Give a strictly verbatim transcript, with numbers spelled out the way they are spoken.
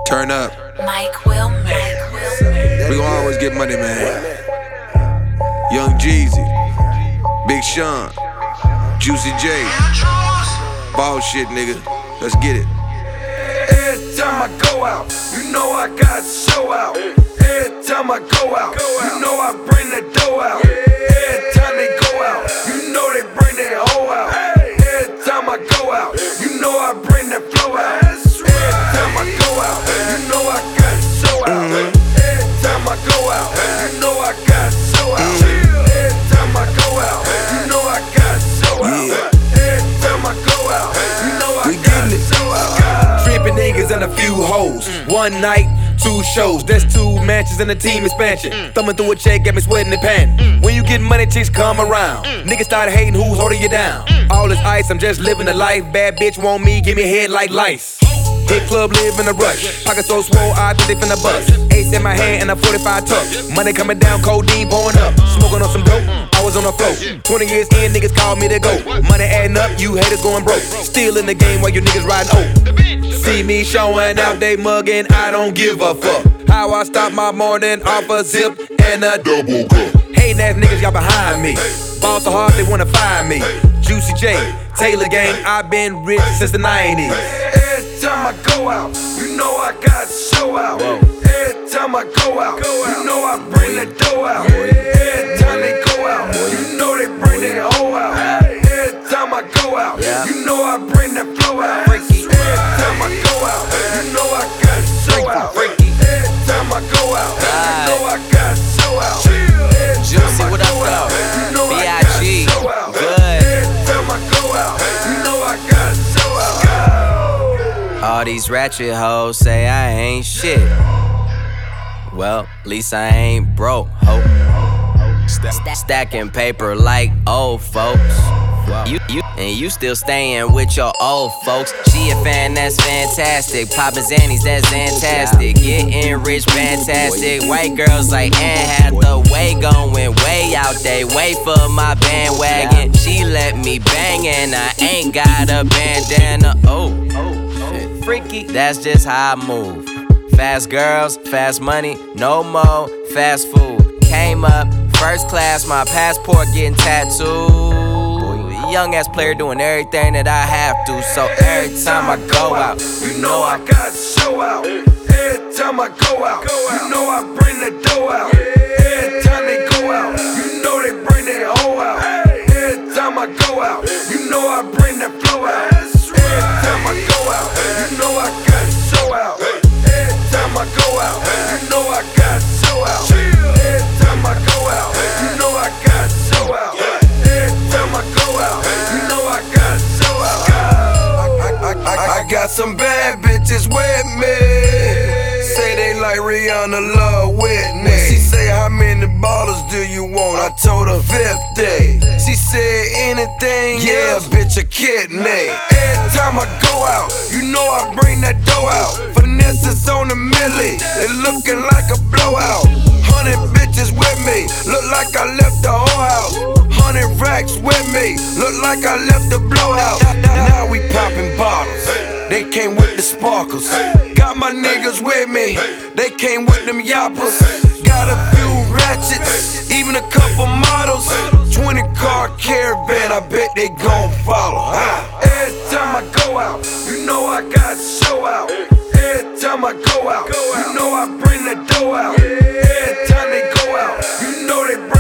Turn up. Mike Wilmer. We gon' always get money, man. Young Jeezy, Big Sean, Juicy J. Ball shit, nigga. Let's get it. Every time I go out, you know I got to show out. Every time I go out, you know I bring the dough out. Every time they go out, you know they bring their hoe out. Every time I go out, you know I bring the flow out. Every time I go out, you know I got to show out. Every time I go out, you know I got to show out. Every time I go out, you know I got to show out. Every time I go out, you know I got to show out. Trippin' niggas and a few hoes. One night, two shows. That's two matches and a team expansion. Thumbing through a check, got me sweating and panting. When you get money, chicks come around. Niggas start hating who's holding you down. All this ice, I'm just living the life. Bad bitch want me, give me head like lice. Hit club, live in a rush. Pocket so swole, I think they finna bust. Ace in my hand and a forty-five tuck. Money coming down, codeine pouring up. Smoking on some dope, I was on the float. twenty years in, niggas called me to go. Money adding up, you haters going broke. Still in the game while you niggas riding oak. See me showing out, they mugging, I don't give a fuck. How I stop my morning off a zip and a double cup. Hating ass niggas got behind me. Ball so hard they wanna find me. Juicy J, Taylor gang, I been rich since the nineties. Every time I go out, you know I got to show out. Every time I go out, you know I bring the dough out. Every time they go out, you know they bring their hoe out. Every time I go out, you know I bring the flow out. Every time I go out, you know I got to show out. Every time I go out, you know I got to show out. Juicy, what up, though? B I G, good. Every time I go out, you know I got to show out. All these ratchet hoes say I ain't shit. Well, at least I ain't broke, ho. Stacking paper like old folks. You, you, and you still staying with your old folks. She a fan, that's fantastic. Poppin' Zannies, that's fantastic. Getting rich, fantastic. White girls like Anne Hathaway going way out they way for my bandwagon. She let me bang and I ain't got a bandana. Oh, shit. Freaky, that's just how I move. Fast girls, fast money, no more fast food. Came up first class, my passport getting tattooed. Young ass player doing everything that I have to. So every time I go out, you know I got to show out. Every time I go out, you know I bring the dough out. Every time they go out, you know they bring their hoe out. Every time I go out, you know I bring the flow out. Every time I go out, you know I got to show out. Every time I go out, you know I got to show out. Every time I go out, you know I got to show out. Every time I go out, you know I got to show out. I, I, I, I got some bad bitches with me. Say they like Rihanna, love Whitney. She say, how many bottles do you want? I told her fifty. She said, anything, yeah, bitch, a kidney. Every time I go out, you know I bring that dough out. Finesse's on the milli, it looking like a blowout. Hundred bitches with me, look like I left the whole house. Hundred racks with me, look like I left the blowout. Now we popping bottles, they came with the sparkles. Got my niggas with me, they came with them yappers. Got a few ratchets, even a couple models. Twenty car caravan, I bet they gon' follow. Every time I go out, you know I got to show out. Every time I go out, you know I bring the dough out. Every time they go out, you know they bring